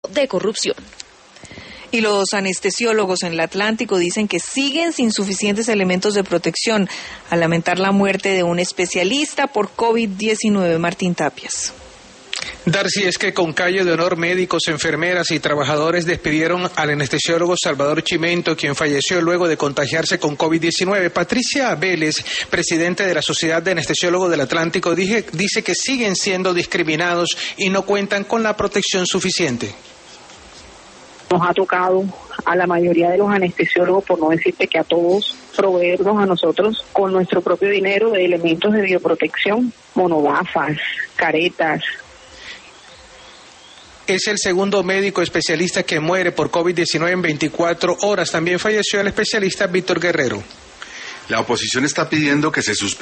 de corrupción. Y los anestesiólogos en el Atlántico dicen que siguen sin suficientes elementos de protección al lamentar la muerte de un especialista por COVID-19, Martín Tapias. Darcy, es que con calle de honor médicos, enfermeras y trabajadores despidieron al anestesiólogo Salvador Chimento, quien falleció luego de contagiarse con COVID-19. Patricia Vélez, presidente de la Sociedad de Anestesiólogos del Atlántico, dice que siguen siendo discriminados y no cuentan con la protección suficiente. Nos ha tocado a la mayoría de los anestesiólogos, por no decirte que a todos, proveernos a nosotros con nuestro propio dinero de elementos de bioprotección, monogafas, caretas. Es el segundo médico especialista que muere por COVID-19 en 24 horas. También falleció el especialista Víctor Guerrero. La oposición está pidiendo que se suspenda